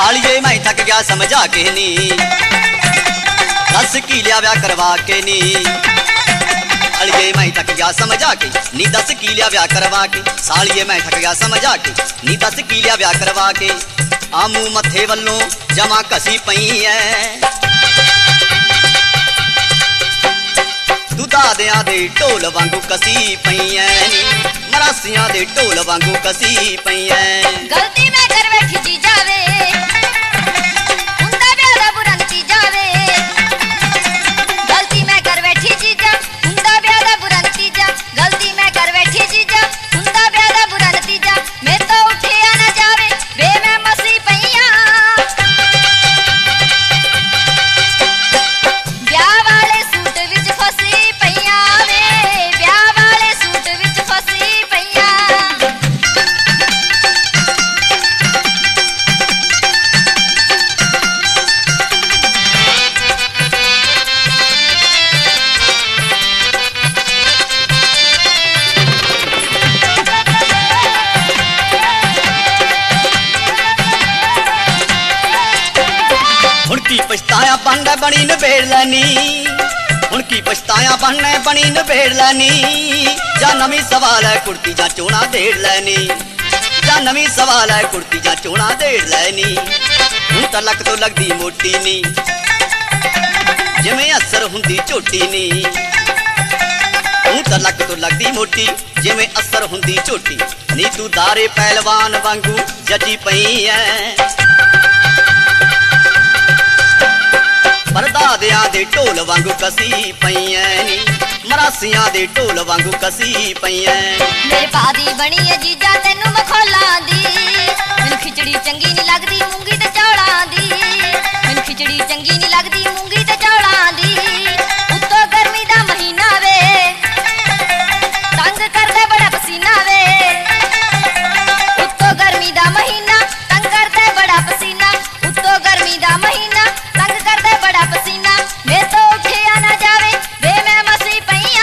सालिए मैं थक गया समझा के नी, दस की लिया व्याह करवा के नी। सालिए मैं थक गया समझा के नी, दस की लिया व्याह करवा के। सालिए मैं थक गया समझा के नी, दस की लिया व्याह करवा के। आमू मथे वल्लों जमा कसी पई है, तू दादियां दे ढोल वांगू कसी पई है नी, मरासियां दे ढोल वांगू कसी पई है। गलती मैं कर बैठी जी जावे, हुंदा ब्याह दा बुरा नतीजा वे। गलती मैं कर बैठी जी जा, हुंदा ब्याह दा बुरा नतीजा। गलती मैं कर बैठी जी जा, हुंदा ब्याह दा बुरा नतीजा। मैं तो उठिया ना जावे वे मैं मसी पईया, ब्याह वाले सूट विच फसी पईया वे, ब्याह वाले सूट विच फसी पईया। हुण की पछताया बनना बनी नबेड़ लैनी, हुण की पछताया बनना बनी नबेड़ लैनी। जा नवी सवाल है कुर्ती जा चोना देड़ लैनी, जा नवी सवाल है कुर्ती जा चोना देड़ लैनी। हुण तां लक तो लगदी मोटी नी, जिवें असर हुंदी झोटी नी। हुण तां लक तो लगदी मोटी, जिवें असर हुंदी झोटी नी। तू दारे पहलवान वांगू जची पई है, पर दादियां दे ढोल वांगू कसी पई है नी, मरासियां दे ढोल वांगू कसी पई है। मेरे पादी बनी है जीजा तेनू मखौलां दी, मैनू खिचड़ी चंगी नहीं लगदी मूंगी ते चौलां दी। मैनू खिचड़ी चंगी नहीं लगदी मूंगी ते चौलां दी। उत्तों गर्मी दा महीना वे, तंग करदे बड़ा पसीना वे। उत्तों गर्मी दा महीना तंग करदे बड़ा पसीना, उत्तों गर्मी दा महीना तंग करदे बड़ा पसीना। मैं तो उठिया ना जावे वे मैं मसी पईया,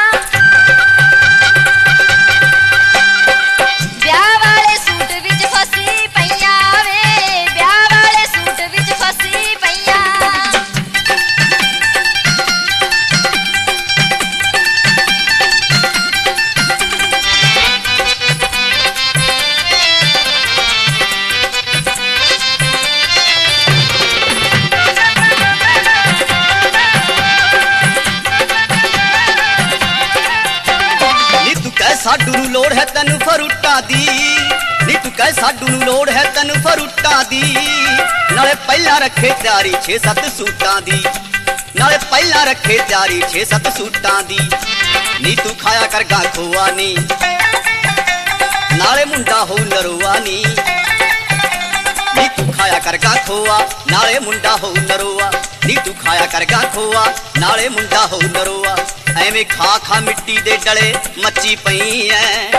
ब्याह वाले सूट विच फसी पईया वे, ब्याह वाले सूट विच फसी पईया। नी तू कह साडू नू लोड़ है तैनू फरूटा दी, नी तू कह साडू नू लोड़ है तैनू फरूटा दी। नाले पहला रखे तैयारी 6-7 सूटां दी, नाले पहला रखे तैयारी 6-7 सूटां दी। नी तू खाया कर गा खोआ नी, नाले मुंडा हो नरोआ नी। नी तू खाया कर गा खोआ, नाले मुंडा हो नरोआ। नी तू खाया कर गा खोआ, नाले मुंडा हो नरोआ। ਐਵੇਂ ਖਾ ਖਾ ਮਿੱਟੀ ਦੇ ਡਲੇ ਮੱਚੀ ਪਈ ਐ,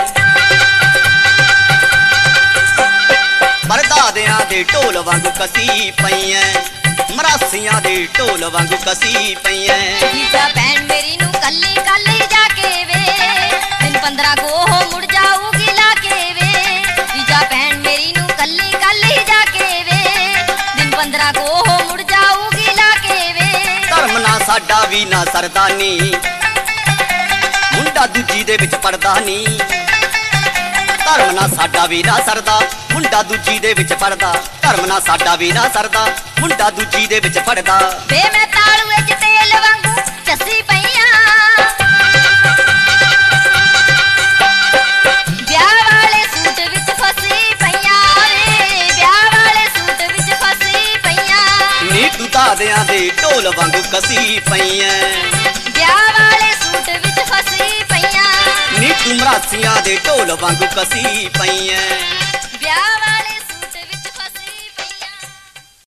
ਪਰ ਦਾਦਿਆਂ ਦੇ ਢੋਲ ਵਾਂਗੂ ਕਸੀ ਪਈ ਐ, ਮਰਾਸੀਆਂ ਦੇ ਢੋਲ ਵਾਂਗੂ ਕਸੀ ਪਈ ਐ। जीजा भैन मेरी नू कल्ली कल्ली जाके वे, दिन 15 को हो मुड़ जाऊगी लाके वे। जीजा भैन मेरी नू कल्ली कल्ली जाके वे, दिन 15 को हो मुड़ जाऊगी लाके वे। ਧਰਮ ਨਾ ਸਾਡਾ ਵੀ ਨਾ ਸਰਦਾ ਨੀ, ਮੁੰਡਾ ਦੂਜੀ ਦੇ ਵਿੱਚ ਪੜਦਾ ਨੀ। ਧਰਮ ਨਾ ਸਾਡਾ ਵੀ ਨਾ ਸਰਦਾ, ਮੁੰਡਾ ਦੂਜੀ ਦੇ ਵਿੱਚ ਪੜਦਾ। ਧਰਮ ਨਾ ਸਾਡਾ ਵੀ ਨਾ ਸਰਦਾ, ਮੁੰਡਾ ਦੂਜੀ ਦੇ ਵਿੱਚ ਪੜਦਾ। ਵੇ ਮੈਂ ਤਾਲੂਏ ਚ ਤੇਲ ਵਾਂਗੂ ਚੱਸੀ ਪਈਆਂ, ਵਿਆਹ ਵਾਲੇ ਸੂਟ ਵਿੱਚ ਫਸੀ ਪਈਆਂ ਵੇ, ਵਿਆਹ ਵਾਲੇ ਸੂਟ ਵਿੱਚ ਫਸੀ ਪਈਆਂ। ਨੀ ਤੂੰ ਦਾਦਿਆਂ ਦੇ ਢੋਲ ਵਾਂਗੂ ਕਸੀ ਪਈ ਐ, ਵਿਆਹ ਵਾਲੇ ਸੂਟ ਵਿੱਚ ਫਸੀ ਪਈਆਂ। ਨੀ ਤੂੰ ਮਰਾਸੀਆਂ ਦੇ ਢੋਲ ਵਾਂਗੂ ਕਸੀ ਪਈ ਐ। ਵਿਆਹ ਵਾਲੇ